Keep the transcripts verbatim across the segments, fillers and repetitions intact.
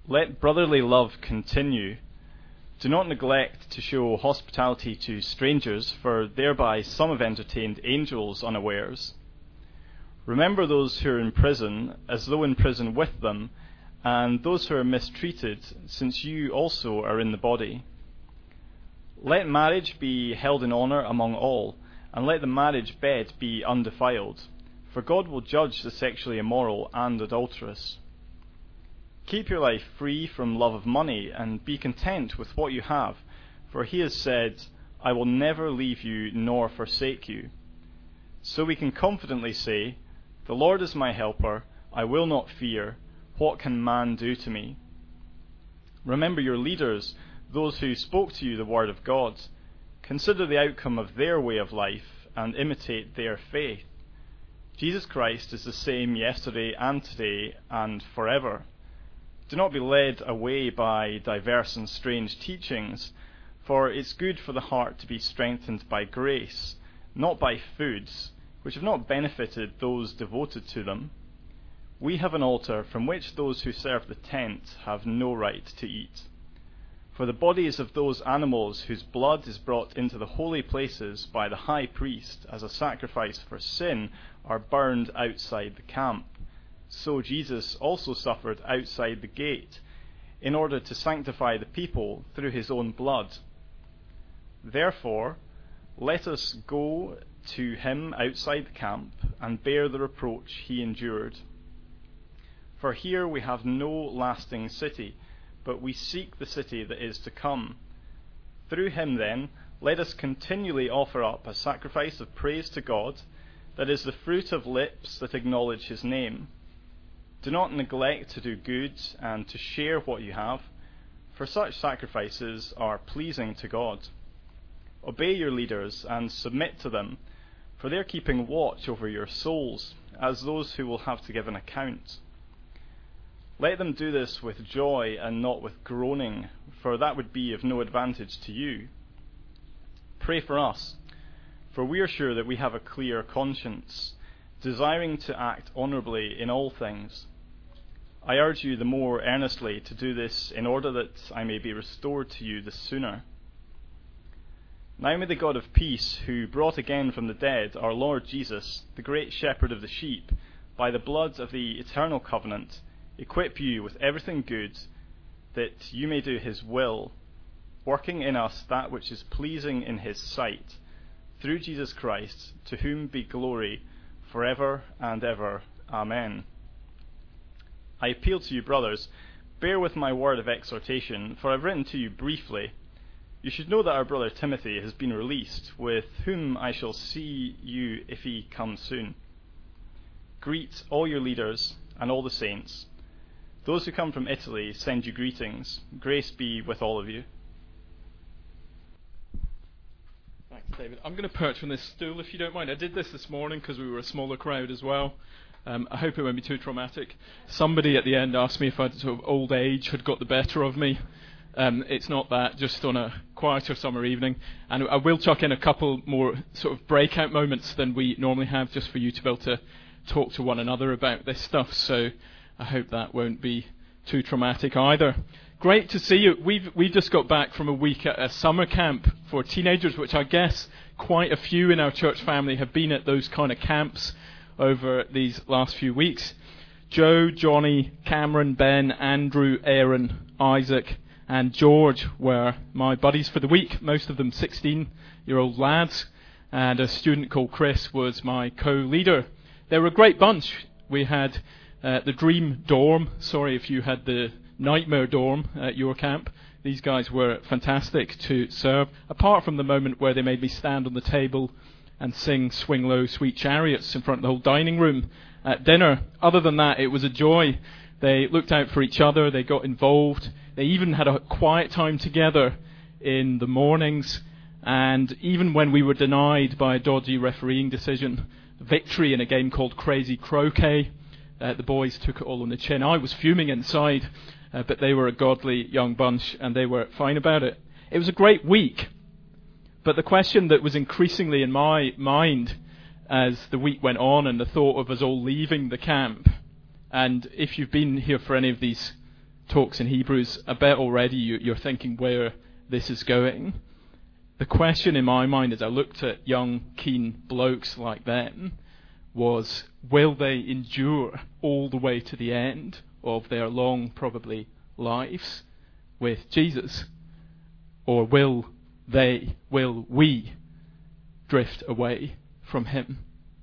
Let brotherly love continue. Do not neglect to show hospitality to strangers, for thereby some have entertained angels unawares. Remember those who are in prison, as though in prison with them, and those who are mistreated, since you also are in the body. Let marriage be held in honor among all, and let the marriage bed be undefiled, for God will judge the sexually immoral and adulterous. Keep your life free from love of money, and be content with what you have, for he has said, I will never leave you nor forsake you. So we can confidently say, the Lord is my helper, I will not fear. What can man do to me? Remember your leaders, those who spoke to you the word of God. Consider the outcome of their way of life and imitate their faith. Jesus Christ is the same yesterday and today and forever. Do not be led away by diverse and strange teachings, for it's good for the heart to be strengthened by grace, not by foods, which have not benefited those devoted to them. We have an altar from which those who serve the tent have no right to eat. For the bodies of those animals whose blood is brought into the holy places by the high priest as a sacrifice for sin are burned outside the camp. So Jesus also suffered outside the gate, in order to sanctify the people through his own blood. Therefore, let us go to him outside the camp and bear the reproach he endured. For here we have no lasting city, but we seek the city that is to come. Through him, then, let us continually offer up a sacrifice of praise to God, that is the fruit of lips that acknowledge his name. Do not neglect to do good and to share what you have, for such sacrifices are pleasing to God. Obey your leaders and submit to them, for they are keeping watch over your souls, as those who will have to give an account. Let them do this with joy and not with groaning, for that would be of no advantage to you. Pray for us, for we are sure that we have a clear conscience, desiring to act honourably in all things. I urge you the more earnestly to do this in order that I may be restored to you the sooner. Now may the God of peace, who brought again from the dead our Lord Jesus, the great shepherd of the sheep, by the blood of the eternal covenant, equip you with everything good, that you may do his will, working in us that which is pleasing in his sight, through Jesus Christ, to whom be glory forever and ever. Amen. I appeal to you, brothers, bear with my word of exhortation, for I have written to you briefly. You should know that our brother Timothy has been released, with whom I shall see you if he comes soon. Greet all your leaders and all the saints. Those who come from Italy send you greetings. Grace be with all of you. Thanks, David. I'm going to perch on this stool, if you don't mind. I did this this morning because we were a smaller crowd as well. Um, I hope it won't be too traumatic. Somebody at the end asked me if I'd sort of old age had got the better of me. Um, it's not that, just on a quieter summer evening. And I will chuck in a couple more sort of breakout moments than we normally have, just for you to be able to talk to one another about this stuff. So I hope that won't be too traumatic either. Great to see you. We've we've just got back from a week at a summer camp for teenagers, which I guess quite a few in our church family have been at those kind of camps over these last few weeks. Joe, Johnny, Cameron, Ben, Andrew, Aaron, Isaac, and George were my buddies for the week, most of them sixteen-year-old lads, and a student called Chris was my co-leader. They were a great bunch. We had uh, the Dream Dorm. Sorry if you had the Nightmare Dorm at your camp. These guys were fantastic to serve, apart from the moment where they made me stand on the table and sing Swing Low, Sweet Chariots in front of the whole dining room at dinner. Other than that, it was a joy. They looked out for each other, they got involved, they even had a quiet time together in the mornings, and even when we were denied by a dodgy refereeing decision victory in a game called Crazy Croquet, uh, the boys took it all on the chin. I was fuming inside, uh, but they were a godly young bunch and they were fine about it. It was a great week. But the question that was increasingly in my mind as the week went on, and the thought of us all leaving the camp, and if you've been here for any of these talks in Hebrews, I bet already you, you're thinking where this is going. The question in my mind as I looked at young, keen blokes like them was, will they endure all the way to the end of their long, probably, lives with Jesus? Or will they, will we drift away from him?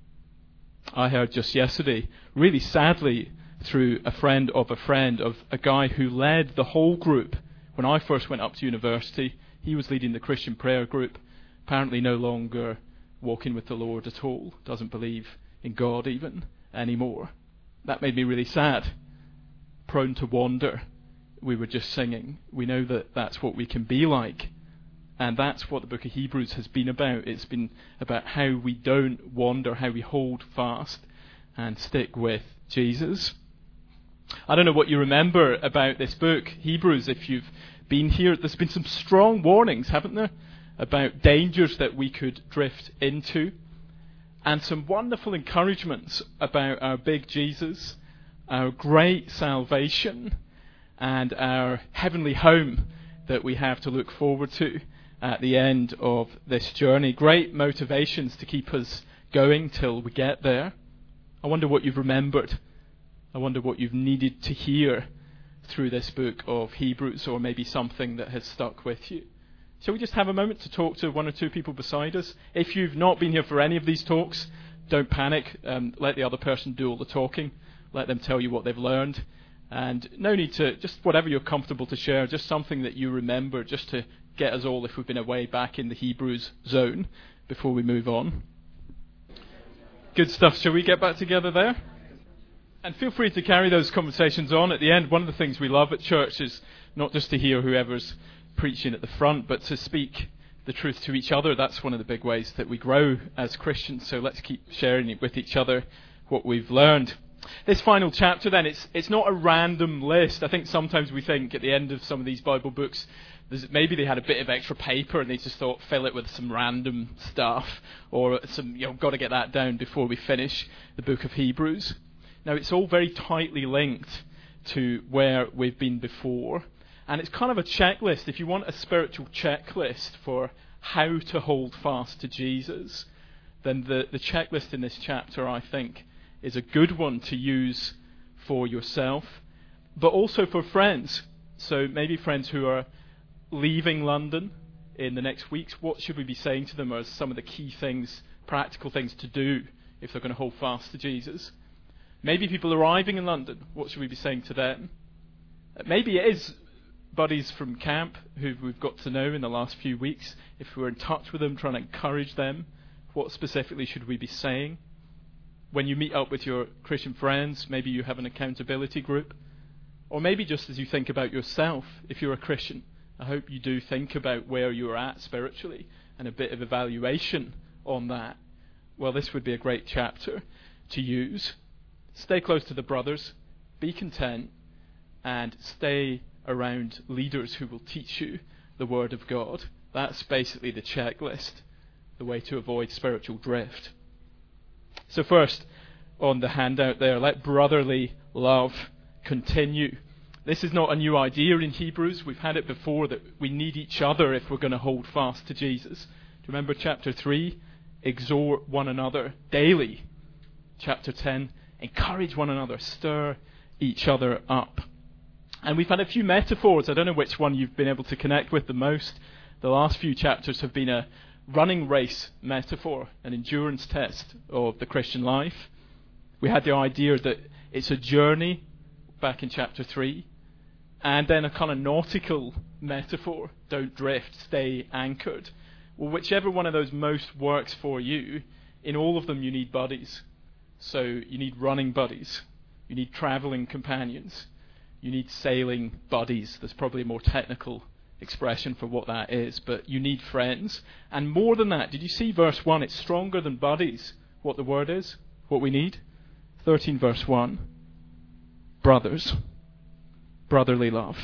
I heard just yesterday, really sadly, through a friend of a friend, of a guy who led the whole group. When I first went up to university, he was leading the Christian prayer group, apparently no longer walking with the Lord at all, doesn't believe in God even anymore. That made me really sad. Prone to wander, we were just singing. We know that that's what we can be like. And that's what the book of Hebrews has been about. It's been about how we don't wander, how we hold fast and stick with Jesus. I don't know what you remember about this book, Hebrews, if you've been here. There's been some strong warnings, haven't there, about dangers that we could drift into, and some wonderful encouragements about our big Jesus, our great salvation, and our heavenly home that we have to look forward to at the end of this journey. Great motivations to keep us going till we get there. I wonder what you've remembered. I wonder what you've needed to hear through this book of Hebrews, or maybe something that has stuck with you. Shall we just have a moment to talk to one or two people beside us? If you've not been here for any of these talks, don't panic. Um, let the other person do all the talking. Let them tell you what they've learned. And no need to, just whatever you're comfortable to share, just something that you remember, just to get us all, if we've been away, back in the Hebrews zone before we move on. Good stuff. Shall we get back together there? And feel free to carry those conversations on at the end. One of the things we love at church is not just to hear whoever's preaching at the front, but to speak the truth to each other. That's one of the big ways that we grow as Christians. So let's keep sharing it with each other, what we've learned. This final chapter then, it's it's not a random list. I think sometimes we think at the end of some of these Bible books, there's, maybe they had a bit of extra paper and they just thought, fill it with some random stuff, or some, you know, got to get that down before we finish the book of Hebrews. Now, it's all very tightly linked to where we've been before. And it's kind of a checklist. If you want a spiritual checklist for how to hold fast to Jesus, then the, the checklist in this chapter, I think, is a good one to use for yourself, but also for friends. So maybe friends who are leaving London in the next weeks, what should we be saying to them as some of the key things, practical things to do if they're going to hold fast to Jesus? Maybe people arriving in London, what should we be saying to them? Maybe it is buddies from camp who we've got to know in the last few weeks. If we're in touch with them, trying to encourage them, what specifically should we be saying? When you meet up with your Christian friends, maybe you have an accountability group. Or maybe just as you think about yourself, if you're a Christian, I hope you do think about where you're at spiritually and a bit of evaluation on that. Well, this would be a great chapter to use. Stay close to the brothers, be content, and stay around leaders who will teach you the Word of God. That's basically the checklist, the way to avoid spiritual drift. So first, on the handout there, let brotherly love continue. This is not a new idea in Hebrews. We've had it before, that we need each other if we're going to hold fast to Jesus. Do you remember chapter three? Exhort one another daily. Chapter ten, encourage one another, stir each other up. And we've had a few metaphors. I don't know which one you've been able to connect with the most. The last few chapters have been a running race metaphor, an endurance test of the Christian life. We had the idea that it's a journey back in chapter three, and then a kind of nautical metaphor, don't drift, stay anchored. Well, whichever one of those most works for you, in all of them you need buddies. So you need running buddies, you need traveling companions, you need sailing buddies. There's probably a more technical expression for what that is, but you need friends. And more than that, did you see verse one? It's stronger than buddies. What the word is, what we need. thirteen verse one. Brothers. Brotherly love.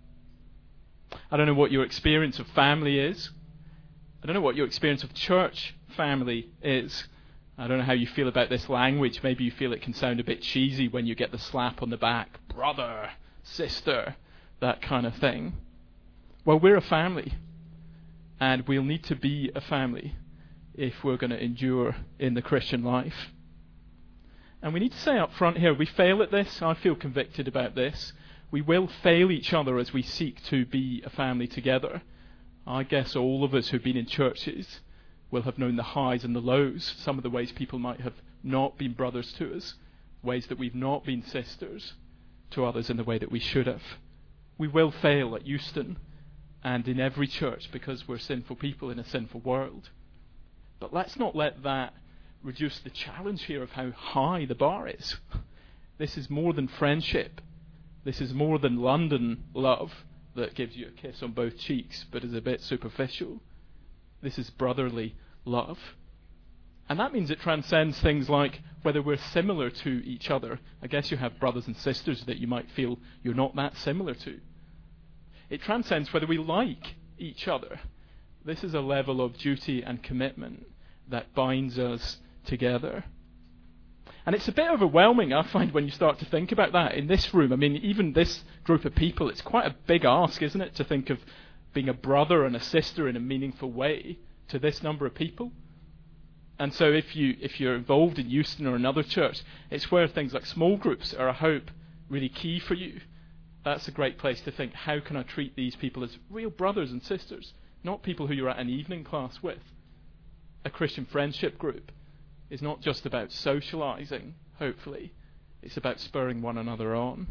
I don't know what your experience of family is. I don't know what your experience of church family is. I don't know how you feel about this language. Maybe you feel it can sound a bit cheesy when you get the slap on the back. Brother, sister. that kind of thing? Well, we're a family, and we'll need to be a family if we're going to endure in the Christian life. And we need to say up front here, we fail at this. I feel convicted about this. We will fail each other as we seek to be a family together. I guess all of us who've been in churches will have known the highs and the lows, some of the ways people might have not been brothers to us, ways that we've not been sisters to others in the way that we should have. We will fail at Euston and in every church because we're sinful people in a sinful world. But let's not let that reduce the challenge here of how high the bar is. This is more than friendship. This is more than London love that gives you a kiss on both cheeks but is a bit superficial. This is brotherly love. And that means it transcends things like whether we're similar to each other. I guess you have brothers and sisters that you might feel you're not that similar to. It transcends whether we like each other. This is a level of duty and commitment that binds us together. And it's a bit overwhelming, I find, when you start to think about that in this room. I mean, even this group of people, it's quite a big ask, isn't it, to think of being a brother and a sister in a meaningful way to this number of people. And so if, you, if you're involved in Euston or another church, it's where things like small groups are, I hope, really key for you. That's a great place to think, how can I treat these people as real brothers and sisters, not people who you're at an evening class with. A Christian friendship group is not just about socialising, hopefully. It's about spurring one another on.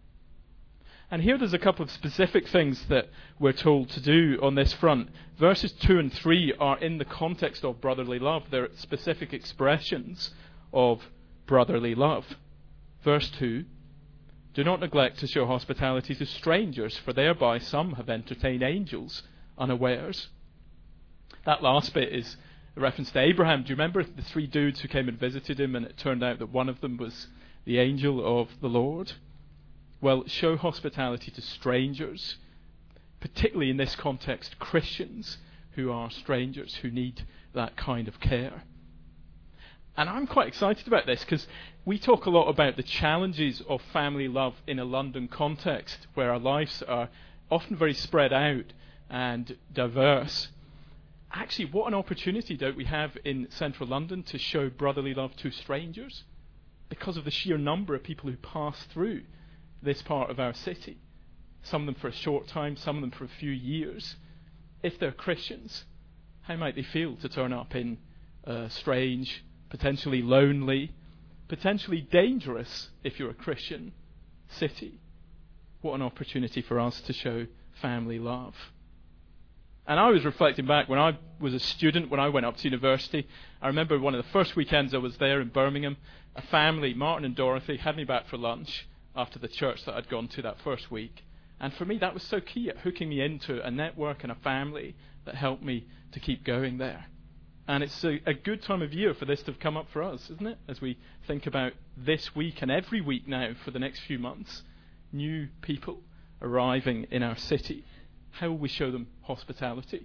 And here there's a couple of specific things that we're told to do on this front. Verses two and three are in the context of brotherly love. They're specific expressions of brotherly love. Verse two, do not neglect to show hospitality to strangers, for thereby some have entertained angels unawares. That last bit is a reference to Abraham. Do you remember the three dudes who came and visited him, and it turned out that one of them was the angel of the Lord? Well, show hospitality to strangers, particularly in this context, Christians who are strangers, who need that kind of care. And I'm quite excited about this because we talk a lot about the challenges of family love in a London context where our lives are often very spread out and diverse. Actually, what an opportunity don't we have in central London to show brotherly love to strangers because of the sheer number of people who pass through this part of our city. Some of them for a short time, some of them for a few years. If they're Christians, how might they feel to turn up in a strange, potentially lonely, potentially dangerous, if you're a Christian, city? What an opportunity for us to show family love. And I was reflecting back when I was a student, when I went up to university. I remember one of the first weekends I was there in Birmingham, a family, Martin and Dorothy, had me back for lunch after the church that I'd gone to that first week. And for me, that was so key at hooking me into a network and a family that helped me to keep going there. And it's a, a good time of year for this to have come up for us, isn't it? As we think about this week and every week now for the next few months, new people arriving in our city. How will we show them hospitality?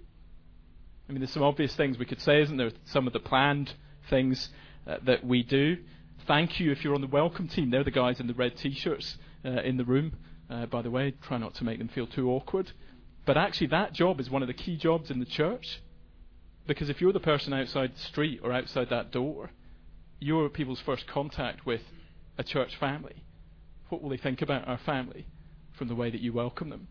I mean, there's some obvious things we could say, isn't there? Some of the planned things uh, that we do. Thank you if you're on the welcome team. They're the guys in the red T-shirts uh, in the room, uh, by the way. Try not to make them feel too awkward. But actually, that job is one of the key jobs in the church. Because if you're the person outside the street or outside that door, you're people's first contact with a church family. What will they think about our family from the way that you welcome them?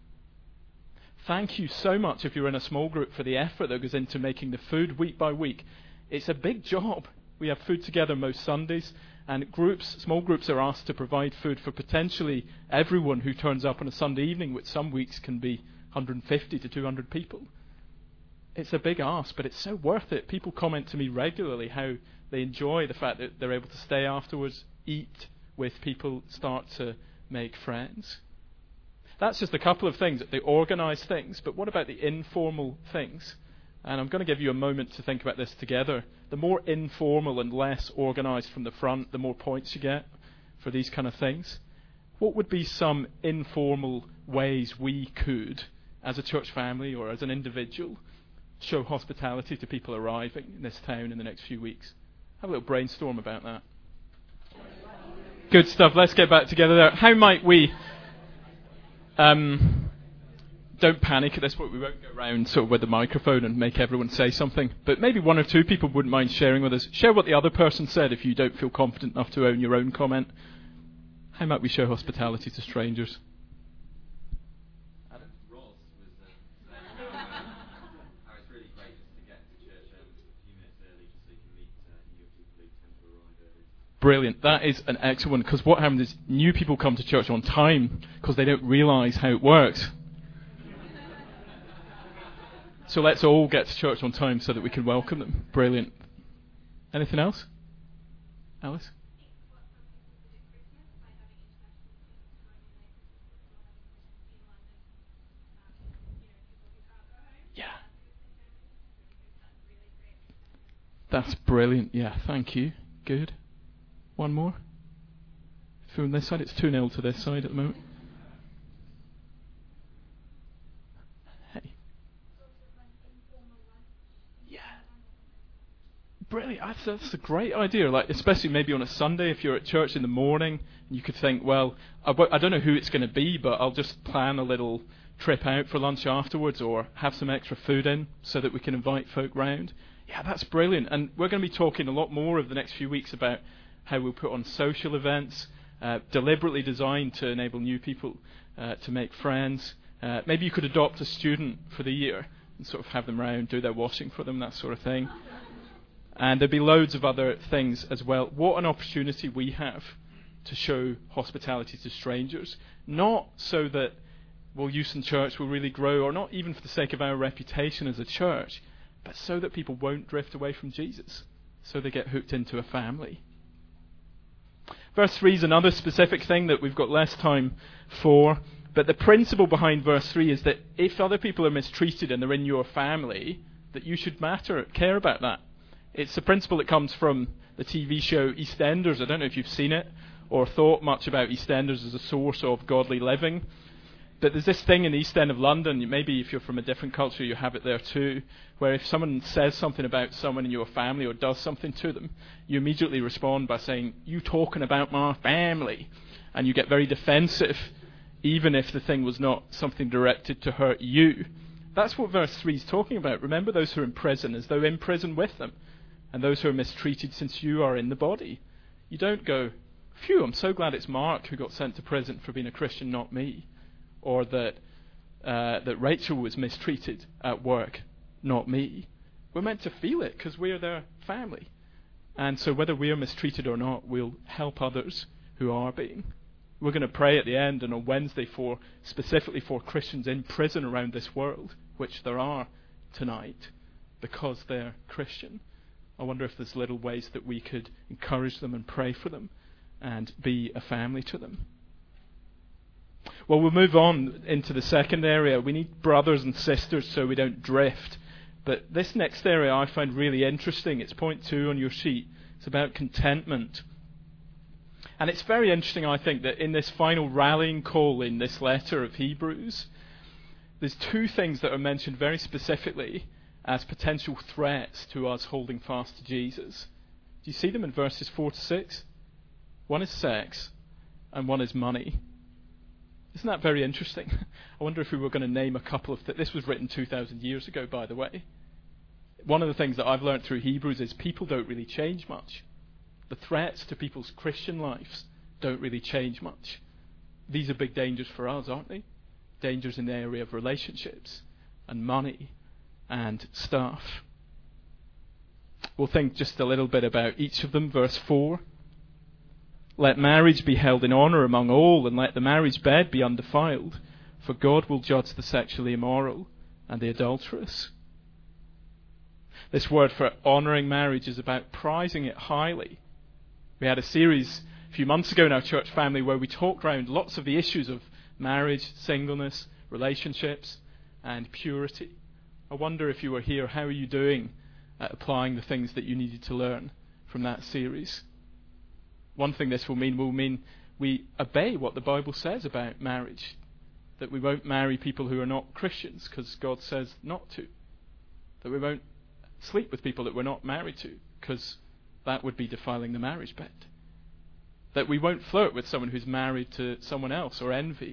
Thank you so much if you're in a small group for the effort that goes into making the food week by week. It's a big job. We have food together most Sundays, and groups, small groups are asked to provide food for potentially everyone who turns up on a Sunday evening, which some weeks can be one hundred fifty to two hundred people. It's a big ask, but it's so worth it. People comment to me regularly how they enjoy the fact that they're able to stay afterwards, eat with people, start to make friends. That's just a couple of things, the organised things, but what about the informal things? And I'm going to give you a moment to think about this together. The more informal and less organised from the front, the more points you get for these kind of things. What would be some informal ways we could, as a church family or as an individual, show hospitality to people arriving in this town in the next few weeks? Have a little brainstorm about that. Good stuff. Let's get back together there. How might we Um, don't panic at this point. We won't go around sort of with the microphone and make everyone say something. But maybe one or two people wouldn't mind sharing with us. Share what the other person said if you don't feel confident enough to own your own comment. How might we show hospitality to strangers? Brilliant. That is an excellent one, because what happens is new people come to church on time because they don't realise how it works. So let's all get to church on time so that we can welcome them. Brilliant. Anything else? Alice? Yeah. That's brilliant. Yeah, thank you. Good. One more. From this side, it's two nil to this side at the moment. Hey. Yeah. Brilliant. That's, that's a great idea. Like, especially maybe on a Sunday, if you're at church in the morning, you could think, well, I, w- I don't know who it's going to be, but I'll just plan a little trip out for lunch afterwards, or have some extra food in so that we can invite folk round. Yeah, that's brilliant. And we're going to be talking a lot more over the next few weeks about how we'll put on social events, uh, deliberately designed to enable new people uh, to make friends. Uh, maybe you could adopt a student for the year and sort of have them round, do their washing for them, that sort of thing. And there'll be loads of other things as well. What an opportunity we have to show hospitality to strangers. Not so that, well, Euston Church will really grow, or not even for the sake of our reputation as a church, but so that people won't drift away from Jesus, so they get hooked into a family. Verse three is another specific thing that we've got less time for, but the principle behind verse three is that if other people are mistreated and they're in your family, that you should matter, care about that. It's a principle that comes from the T V show EastEnders. I don't know if you've seen it or thought much about EastEnders as a source of godly living. But there's this thing in the East End of London, maybe if you're from a different culture you have it there too, where if someone says something about someone in your family or does something to them, you immediately respond by saying, "You talking about my family?" And you get very defensive, even if the thing was not something directed to hurt you. That's what verse three is talking about. Remember those who are in prison as though in prison with them, and those who are mistreated since you are in the body. You don't go, "Phew, I'm so glad it's Mark who got sent to prison for being a Christian, not me." Or that uh, that Rachel was mistreated at work, not me. We're meant to feel it because we're their family. And so whether we are mistreated or not, we'll help others who are being. We're going to pray at the end and on Wednesday for specifically for Christians in prison around this world, which there are tonight, because they're Christian. I wonder if there's little ways that we could encourage them and pray for them and be a family to them. Well, we'll move on into the second area. We need brothers and sisters so we don't drift. But this next area I find really interesting. It's point two on your sheet. It's about contentment. And it's very interesting, I think, that in this final rallying call in this letter of Hebrews, there's two things that are mentioned very specifically as potential threats to us holding fast to Jesus. Do you see them in verses four to six? One is sex, and one is money. Isn't that very interesting? I wonder if we were going to name a couple of... Th- this was written two thousand years ago, by the way. One of the things that I've learned through Hebrews is people don't really change much. The threats to people's Christian lives don't really change much. These are big dangers for us, aren't they? Dangers in the area of relationships and money and stuff. We'll think just a little bit about each of them. Verse four. Let marriage be held in honour among all, and let the marriage bed be undefiled, for God will judge the sexually immoral and the adulterous. This word for honouring marriage is about prizing it highly. We had a series a few months ago in our church family where we talked around lots of the issues of marriage, singleness, relationships, and purity. I wonder if you were here, how are you doing at applying the things that you needed to learn from that series? One thing this will mean will mean we obey what the Bible says about marriage, that we won't marry people who are not Christians because God says not to, that we won't sleep with people that we're not married to because that would be defiling the marriage bed, that we won't flirt with someone who's married to someone else or envy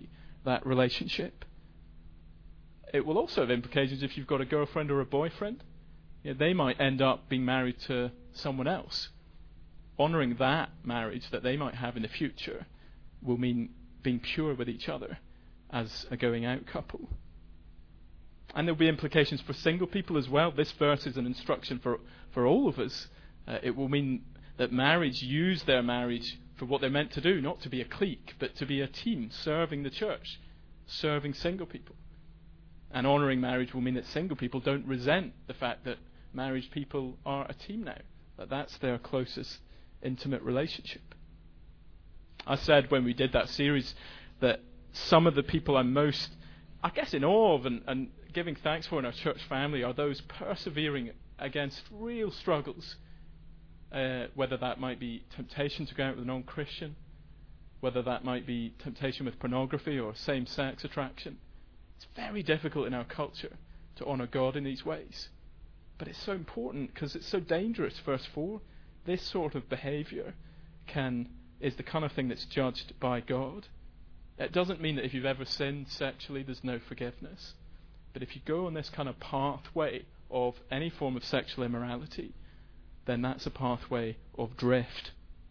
that relationship. It will also have implications if you've got a girlfriend or a boyfriend. You know, they might end up being married to someone else. Honouring that marriage that they might have in the future will mean being pure with each other as a going out couple. And there'll be implications for single people as well. This verse is an instruction for, for all of us. Uh, it will mean that marriage use their marriage for what they're meant to do, not to be a clique, but to be a team serving the church, serving single people. And honouring marriage will mean that single people don't resent the fact that married people are a team now, that that's their closest intimate relationship. I said when we did that series that some of the people I'm most, I guess, in awe of and, and giving thanks for in our church family are those persevering against real struggles, uh, whether that might be temptation to go out with a non-Christian, whether that might be temptation with pornography or same-sex attraction. It's very difficult in our culture to honour God in these ways. But it's so important because it's so dangerous. Verse four, this sort of behaviour can is the kind of thing that's judged by God. It doesn't mean that if you've ever sinned sexually, there's no forgiveness. But if you go on this kind of pathway of any form of sexual immorality, then that's a pathway of drift.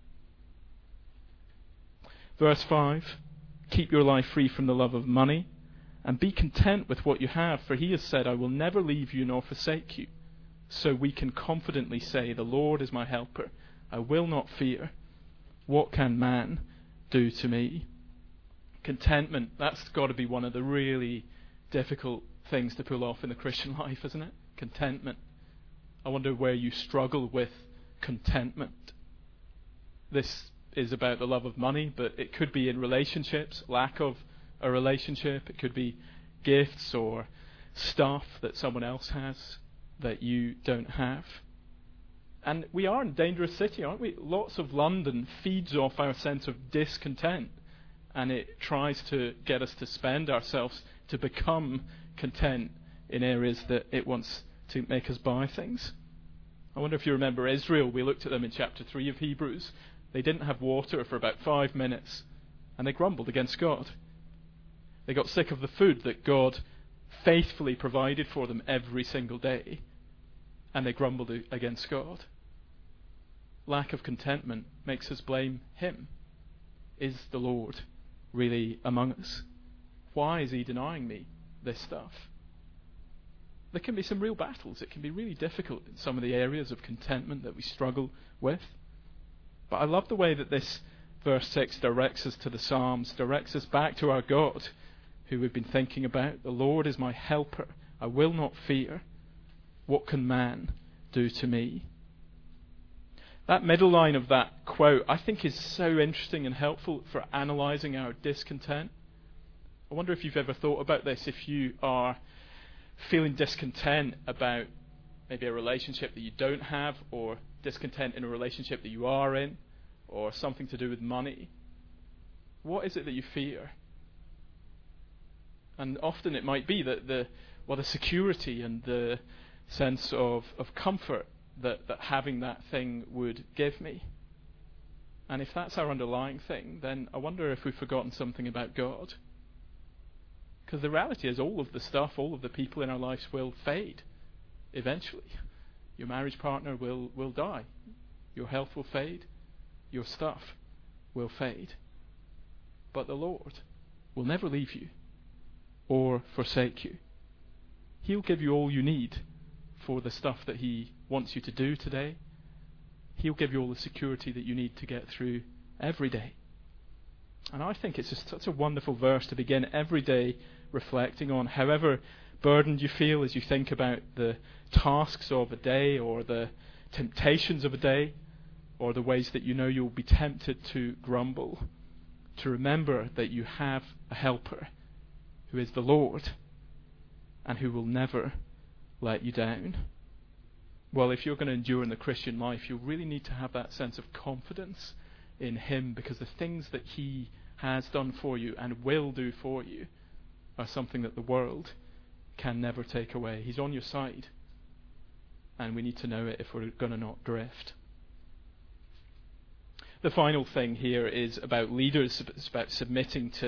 Verse five, keep your life free from the love of money, and be content with what you have, for he has said, I will never leave you nor forsake you. So we can confidently say, the Lord is my helper. I will not fear. What can man do to me? Contentment, that's got to be one of the really difficult things to pull off in the Christian life, isn't it? Contentment. I wonder where you struggle with contentment. This is about the love of money, but it could be in relationships, lack of a relationship. It could be gifts or stuff that someone else has that you don't have. And we are in a dangerous city, aren't we? Lots of London feeds off our sense of discontent, and it tries to get us to spend ourselves to become content in areas that it wants to make us buy things. I wonder if you remember Israel. We looked at them in chapter three of Hebrews. They didn't have water for about five minutes, and they grumbled against God. They got sick of the food that God faithfully provided for them every single day, and they grumbled against God. Lack of contentment makes us blame him. Is the Lord really among us? Why is he denying me this stuff? There can be some real battles. It can be really difficult in some of the areas of contentment that we struggle with. But I love the way that this verse six directs us to the Psalms, directs us back to our God, who we've been thinking about. The Lord is my helper. I will not fear. What can man do to me? That middle line of that quote, I think, is so interesting and helpful for analysing our discontent. I wonder if you've ever thought about this, if you are feeling discontent about maybe a relationship that you don't have, or discontent in a relationship that you are in, or something to do with money. What is it that you fear? And often it might be that the well, the security and the sense of, of comfort that, that having that thing would give me. And if that's our underlying thing, then I wonder if we've forgotten something about God. Because the reality is all of the stuff, all of the people in our lives will fade eventually. Your marriage partner will, will die. Your health will fade. Your stuff will fade. But the Lord will never leave you or forsake you. He'll give you all you need for the stuff that he wants you to do today. He'll give you all the security that you need to get through every day. And I think it's just such a wonderful verse to begin every day reflecting on, however burdened you feel as you think about the tasks of a day or the temptations of a day or the ways that you know you'll be tempted to grumble, to remember that you have a helper who is the Lord and who will never let you down. Well, if you're going to endure in the Christian life, you really need to have that sense of confidence in him, because the things that he has done for you and will do for you are something that the world can never take away. He's on your side, and we need to know it if we're going to not drift. The final thing here is about leaders. It's about submitting to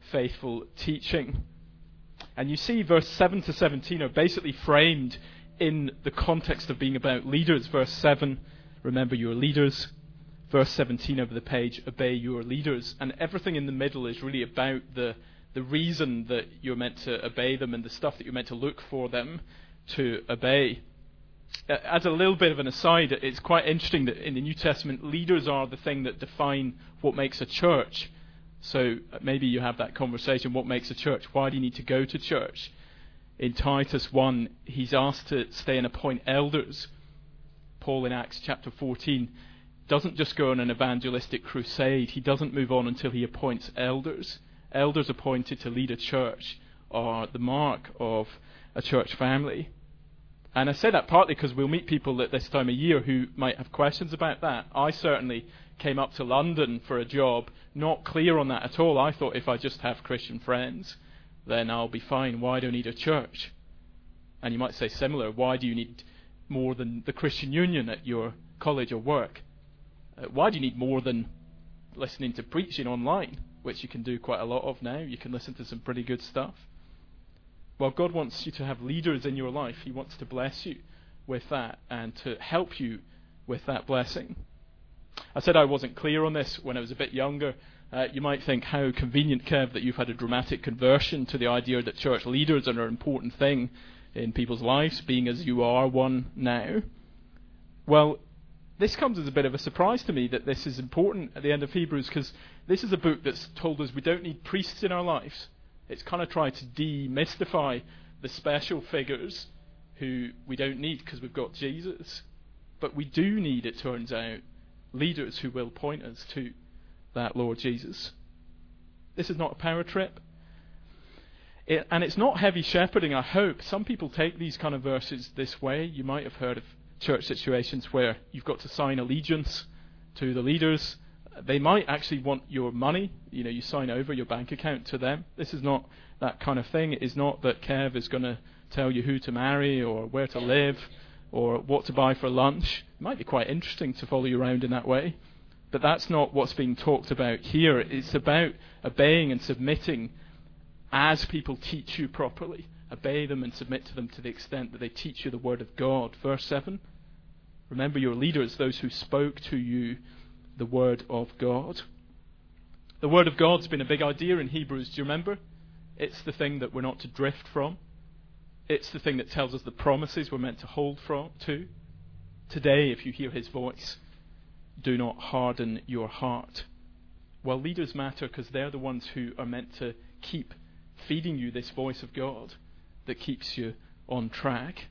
faithful teaching. And you see verse seven to seventeen are basically framed in the context of being about leaders. Verse seven, remember your leaders. Verse seventeen over the page, obey your leaders. And everything in the middle is really about the, the reason that you're meant to obey them and the stuff that you're meant to look for them to obey. As a little bit of an aside, it's quite interesting that in the New Testament, leaders are the thing that define what makes a church. So maybe you have that conversation, what makes a church? Why do you need to go to church? In Titus one, he's asked to stay and appoint elders. Paul in Acts chapter fourteen doesn't just go on an evangelistic crusade. He doesn't move on until he appoints elders. Elders appointed to lead a church are the mark of a church family. And I say that partly because we'll meet people at this time of year who might have questions about that. I certainly came up to London for a job, not clear on that at all. I thought if I just have Christian friends, then I'll be fine. Why do I need a church? And you might say similar, why do you need more than the Christian Union at your college or work? Uh, why do you need more than listening to preaching online, which you can do quite a lot of now? You can listen to some pretty good stuff. Well, God wants you to have leaders in your life. He wants to bless you with that and to help you with that blessing. I said I wasn't clear on this when I was a bit younger. Uh, you might think, how convenient, Kev, that you've had a dramatic conversion to the idea that church leaders are an important thing in people's lives, being as you are one now. Well, this comes as a bit of a surprise to me that this is important at the end of Hebrews, because this is a book that's told us we don't need priests in our lives. It's kind of tried to demystify the special figures who we don't need because we've got Jesus. But we do need, it turns out, leaders who will point us to that Lord Jesus. This is not a power trip. It, and it's not heavy shepherding, I hope. Some people take these kind of verses this way. You might have heard of church situations where you've got to sign allegiance to the leaders. They might actually want your money. You know, you sign over your bank account to them. This is not that kind of thing. It is not that Kev is going to tell you who to marry or where to live or what to buy for lunch. It might be quite interesting to follow you around in that way. But that's not what's being talked about here. It's about obeying and submitting as people teach you properly. Obey them and submit to them to the extent that they teach you the word of God. Verse seven. Remember your leaders, those who spoke to you the word of God. The word of God's been a big idea in Hebrews. Do you remember? It's the thing that we're not to drift from. It's the thing that tells us the promises we're meant to hold from to. Today, if you hear his voice, do not harden your heart. Well, leaders matter because they're the ones who are meant to keep feeding you this voice of God that keeps you on track.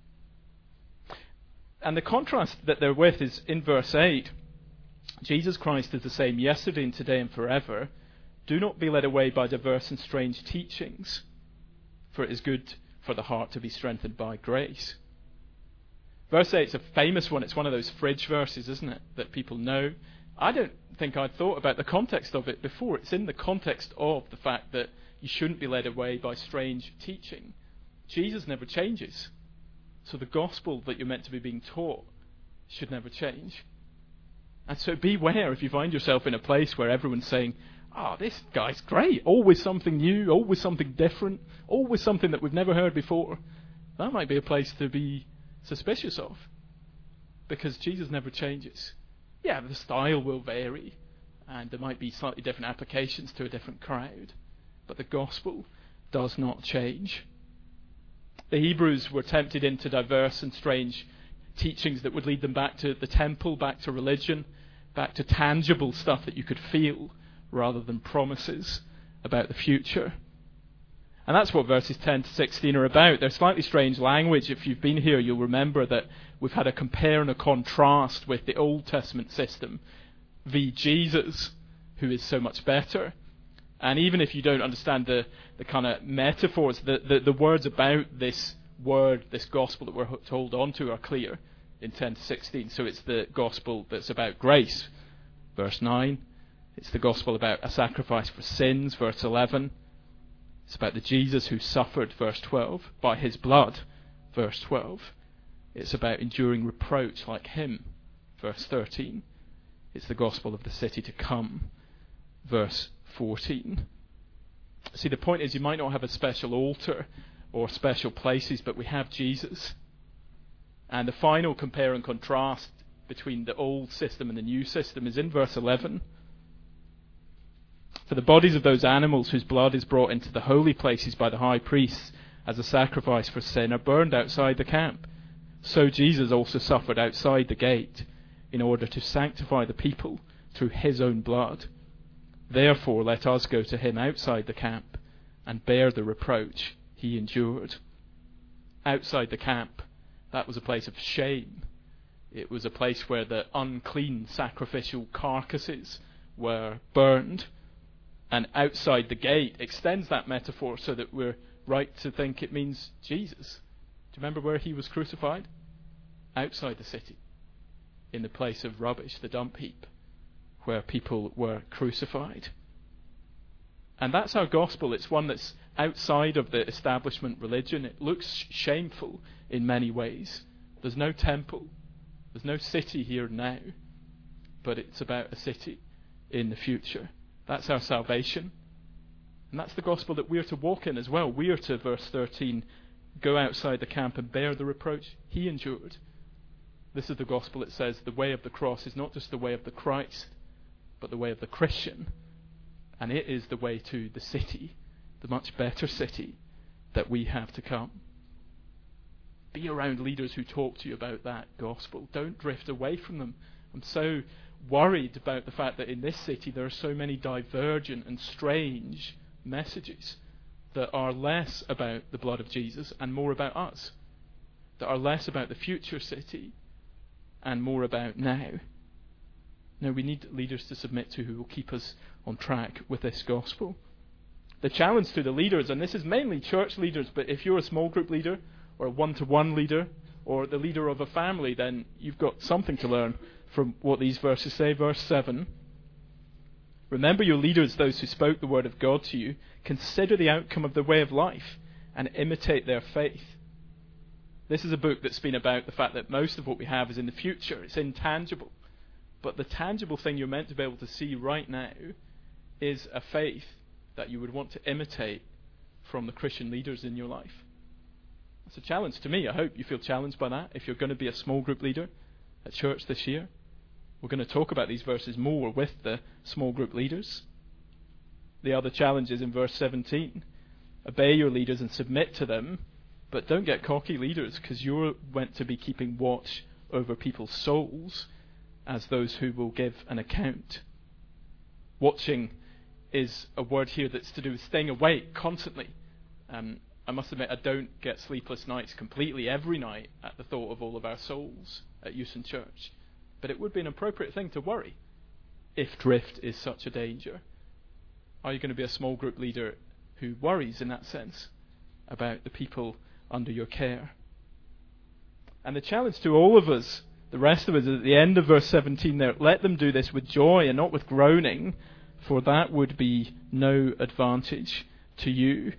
And the contrast that they're with is in verse eight. Jesus Christ is the same yesterday and today and forever. Do not be led away by diverse and strange teachings, for it is good for the heart to be strengthened by grace. Verse eight is a famous one. It's one of those fridge verses, isn't it, that people know. I don't think I'd thought about the context of it before. It's in the context of the fact that you shouldn't be led away by strange teaching. Jesus never changes. So the gospel that you're meant to be being taught should never change. And so beware if you find yourself in a place where everyone's saying, oh, this guy's great, always something new, always something different, always something that we've never heard before. That might be a place to be suspicious of, because Jesus never changes. Yeah, the style will vary, and there might be slightly different applications to a different crowd, but the gospel does not change. The Hebrews were tempted into diverse and strange teachings that would lead them back to the temple, back to religion, back to tangible stuff that you could feel rather than promises about the future. And that's what verses ten to sixteen are about. They're slightly strange language. If you've been here, you'll remember that we've had a compare and a contrast with the Old Testament system v. Jesus, who is so much better. And even if you don't understand the, the kind of metaphors, the, the, the words about this word, this gospel that we're to hold on to are clear in ten to sixteen. So it's the gospel that's about grace, verse nine. It's the gospel about a sacrifice for sins, verse eleven. It's about the Jesus who suffered, verse twelve, by his blood, verse twelve. It's about enduring reproach like him, verse thirteen. It's the gospel of the city to come, verse fourteen. See, the point is you might not have a special altar or special places, but we have Jesus. And the final compare and contrast between the old system and the new system is in verse eleven. For the bodies of those animals whose blood is brought into the holy places by the high priests as a sacrifice for sin are burned outside the camp. So Jesus also suffered outside the gate in order to sanctify the people through his own blood. Therefore let us go to him outside the camp and bear the reproach he endured. Outside the camp, that was a place of shame. It was a place where the unclean sacrificial carcasses were burned. And outside the gate extends that metaphor so that we're right to think it means Jesus. Do you remember where he was crucified? Outside the city, in the place of rubbish, the dump heap, where people were crucified. And that's our gospel. It's one that's outside of the establishment religion. It looks shameful in many ways. There's no temple. There's no city here now. But it's about a city in the future. That's our salvation. And that's the gospel that we're to walk in as well. We are to, verse thirteen, go outside the camp and bear the reproach he endured. This is the gospel. It says the way of the cross is not just the way of the Christ, but the way of the Christian. And it is the way to the city, the much better city that we have to come. Be around leaders who talk to you about that gospel. Don't drift away from them. I'm so worried about the fact that in this city there are so many divergent and strange messages that are less about the blood of Jesus and more about us, that are less about the future city and more about now. No, we need leaders to submit to who will keep us on track with this gospel. The challenge to the leaders, and this is mainly church leaders, but if you're a small group leader or a one-to-one leader or the leader of a family, then you've got something to learn from what these verses say. Verse seven. Remember your leaders, those who spoke the word of God to you. Consider the outcome of their way of life and imitate their faith. This is a book that's been about the fact that most of what we have is in the future. It's intangible. But the tangible thing you're meant to be able to see right now is a faith that you would want to imitate from the Christian leaders in your life. It's a challenge to me. I hope you feel challenged by that. If you're going to be a small group leader at church this year, we're going to talk about these verses more with the small group leaders. The other challenge is in verse seventeen. Obey your leaders and submit to them, but don't get cocky, leaders, because you're meant to be keeping watch over people's souls as those who will give an account. Watching is a word here that's to do with staying awake constantly. Um, I must admit, I don't get sleepless nights completely every night at the thought of all of our souls at Euston Church. But it would be an appropriate thing to worry if drift is such a danger. Are you going to be a small group leader who worries in that sense about the people under your care? And the challenge to all of us, the rest of us, at the end of verse seventeen there, let them do this with joy and not with groaning, for that would be no advantage to you.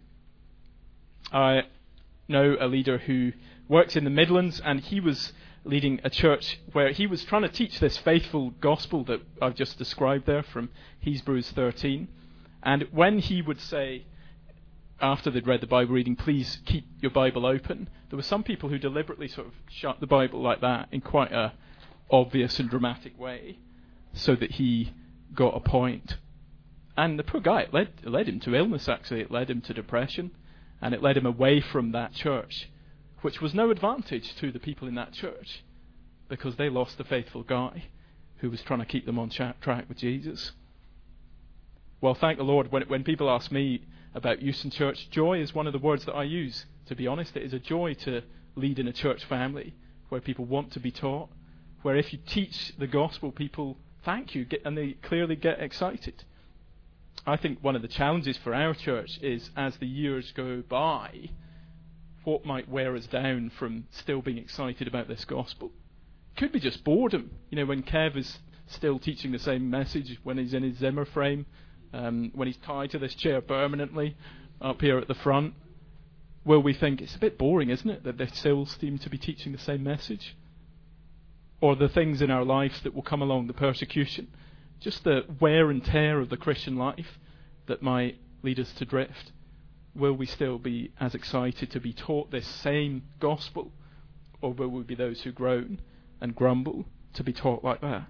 I know a leader who works in the Midlands, and he was leading a church where he was trying to teach this faithful gospel that I've just described there from Hebrews thirteen. And when he would say, after they'd read the Bible reading, please keep your Bible open, there were some people who deliberately sort of shut the Bible like that in quite a obvious and dramatic way so that he got a point. And the poor guy, it led, it led him to illness, actually. It led him to depression, and it led him away from that church, which was no advantage to the people in that church because they lost the faithful guy who was trying to keep them on track with Jesus. Well, thank the Lord, when, when people ask me about Euston Church, joy is one of the words that I use. To be honest, it is a joy to lead in a church family where people want to be taught, where if you teach the gospel, people thank you get, and they clearly get excited. I think one of the challenges for our church is, as the years go by, what might wear us down from still being excited about this gospel. It could be just boredom. You know, when Kev is still teaching the same message when he's in his Zimmer frame, um, when he's tied to this chair permanently up here at the front, will we think it's a bit boring, isn't it, that they still seem to be teaching the same message? Or the things in our lives that will come along, the persecution, just the wear and tear of the Christian life that might lead us to drift? Will we still be as excited to be taught this same gospel? Or will we be those who groan and grumble to be taught like that?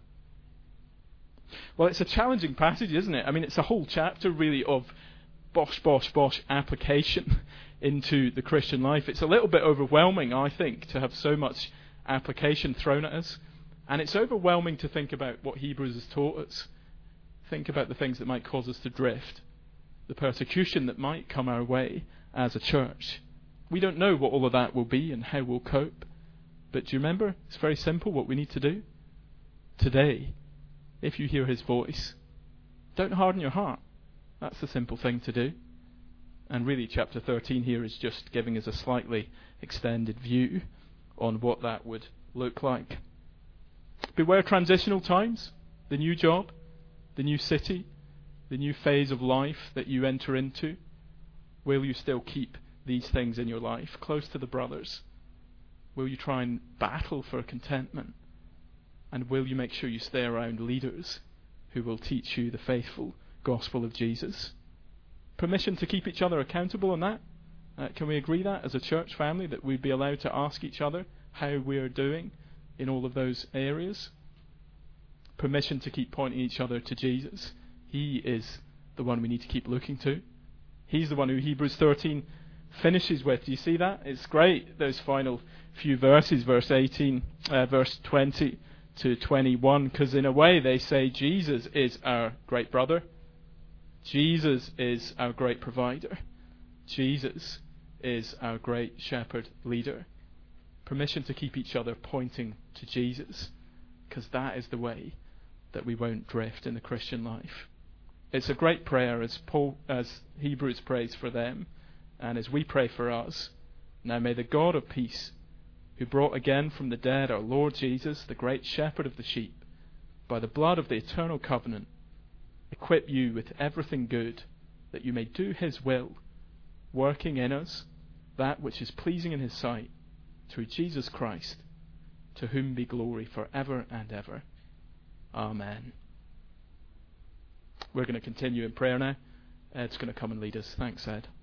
Well, it's a challenging passage, isn't it? I mean, it's a whole chapter really of bosh, bosh, bosh application into the Christian life. It's a little bit overwhelming, I think, to have so much application thrown at us. And it's overwhelming to think about what Hebrews has taught us. Think about the things that might cause us to drift, the persecution that might come our way as a church. We don't know what all of that will be and how we'll cope. But do you remember? It's very simple what we need to do. Today, if you hear his voice, don't harden your heart. That's the simple thing to do. And really, chapter thirteen here is just giving us a slightly extended view on what that would look like. Beware transitional times, the new job, the new city, the new phase of life that you enter into. Will you still keep these things in your life close to the brothers? Will you try and battle for contentment? And will you make sure you stay around leaders who will teach you the faithful gospel of Jesus? Permission to keep each other accountable on that? Uh, can we agree that as a church family, that we'd be allowed to ask each other how we're doing in all of those areas? Permission to keep pointing each other to Jesus. He is the one we need to keep looking to. He's the one who Hebrews thirteen finishes with. Do you see that? It's great, those final few verses, verse eighteen, uh, verse twenty to twenty-one, because in a way they say Jesus is our great brother. Jesus is our great provider. Jesus is our great shepherd leader. Permission to keep each other pointing to Jesus, because that is the way that we won't drift in the Christian life. It's a great prayer as Paul, as Hebrews prays for them, and as we pray for us. Now may the God of peace, who brought again from the dead our Lord Jesus, the great shepherd of the sheep, by the blood of the eternal covenant, equip you with everything good, that you may do his will, working in us that which is pleasing in his sight, through Jesus Christ, to whom be glory for ever and ever. Amen. We're going to continue in prayer now. Ed's going to come and lead us. Thanks, Ed.